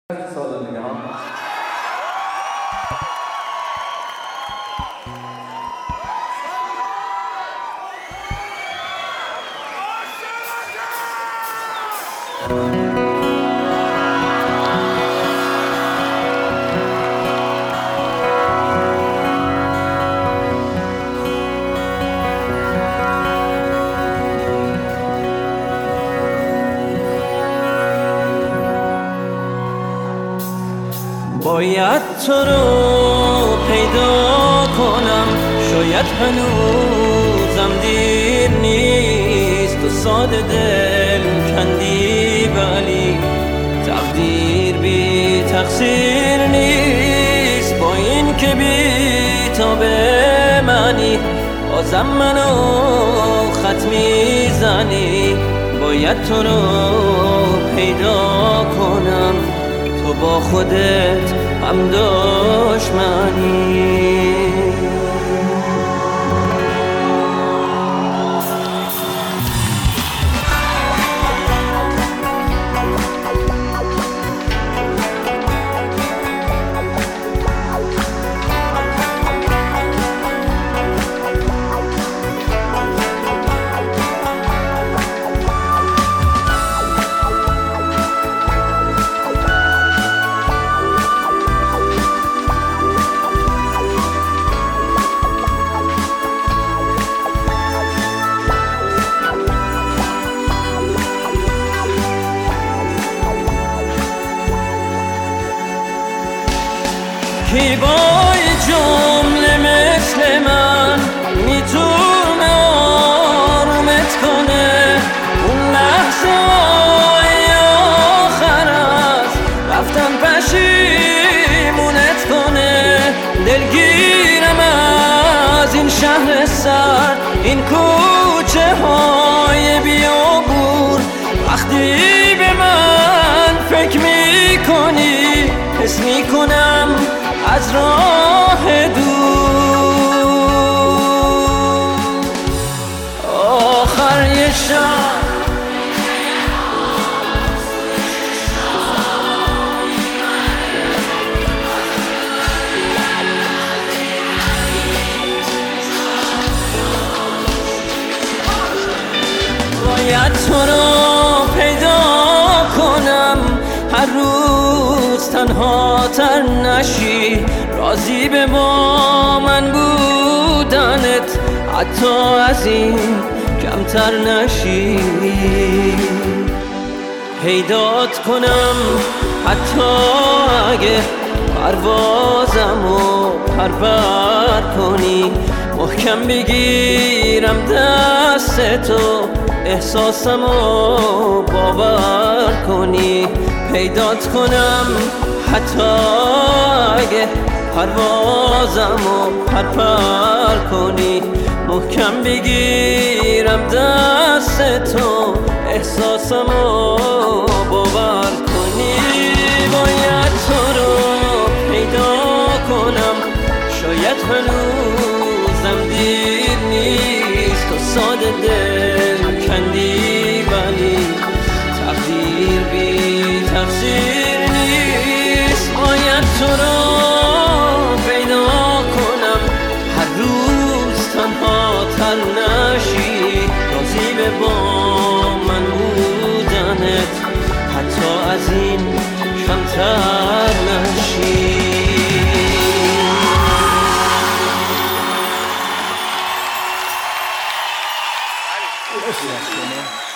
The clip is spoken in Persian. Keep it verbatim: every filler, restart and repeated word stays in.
سال دیگه ها. باید تو رو پیدا کنم، شاید هنوزم دیر نیست. تو ساده دل کندی ولی تقدیر بی تقصیر نیست. با این که بی تا به منی بازم منو خط میزنی. باید تو رو پیدا کنم، تو با خودت هم دشمنی. کی با جمله مثل من میتونه آرومت کنه؟ اون لحظه های آخر است رفتن پشیمونت کنه. دلگیرم از این شهر سرد، این کوچه های بیابون. وقتی به من فکر میکنی حس میکنم از راه دور آخر یه شب باید تو رو پیدا کنم، هر روز تنها تر نشی. راضی به با من بودنت حتی از این کمتر نشی. پیدات کنم حتی اگه پروازمو پرپر کنی. محکم بگیرم دستتو احساسمو باور کنی. پیدات کنم حتی اگه پروازمو پرپر کنی. محکم بگیرم دستتو احساسمو باور کنی. باید تو رو پیدا کنم، شاید هنوزم دیر نیست. تو ساده دل کندی ولی تقدیر بی تقصیر نیست. باید تو رو پیدا کنم، هر روز تنها تر نشی. راضی به با من بودنت حتی از این کمتر نشی. مرسی از شما.